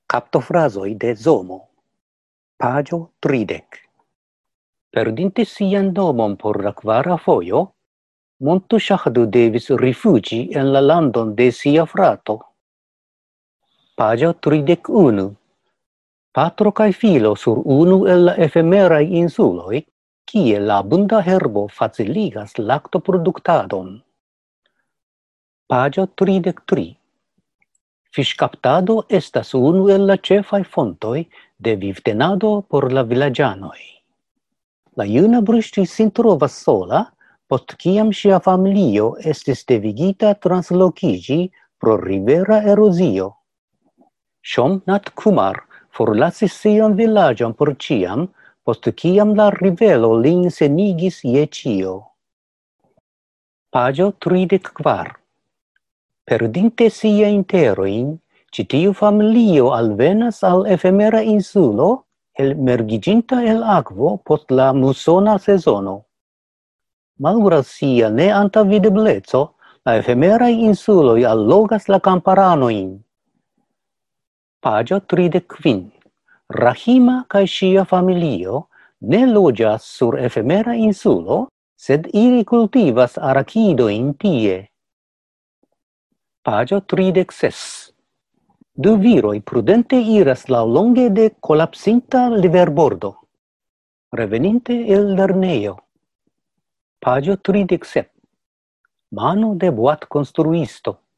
Captofrazoi de Zomo. Pagio 30. Perdinte sian nomon por la kvara fojo, Montuŝahdu devis rifuĝi en la landon de sia frato. Pagio 31. Patro kaj filo sur unu el la efemeraj insuloj, kie la abunda herbo faciligas laktoproduktadon. Pagio 33. Fiŝkaptado estas unu el la ĉefaj fontoj de vivtenado por la vilaĝanoj. La juna Bruŝti sin trovas sola, post kiam ŝia familio estis devigita translokiĝi pro rivera erozio. Somnath Kumar forlasis sian vilaĝon por ĉiam, post kiam la rivero lin senigis je ĉio. Pagio 34. Perdinte siajn terojn, ĉi tiu familio alvenas al efemera insulo, elmergiĝinta el akvo post la musona sezono. Malgraŭ sia neantaŭvidebleco, la efemeraj insuloj allogas la kamparanojn. Pagio 35. Rahima kaj ŝia familio ne loĝas sur efemera insulo, sed ili kultivas arakidojn tie. Pagio 36. Du viroj prudente iras laŭlonge de kolapsinta riverbordo, reveninte el lernejo. Pagio 37. Mano de boatkonstruisto.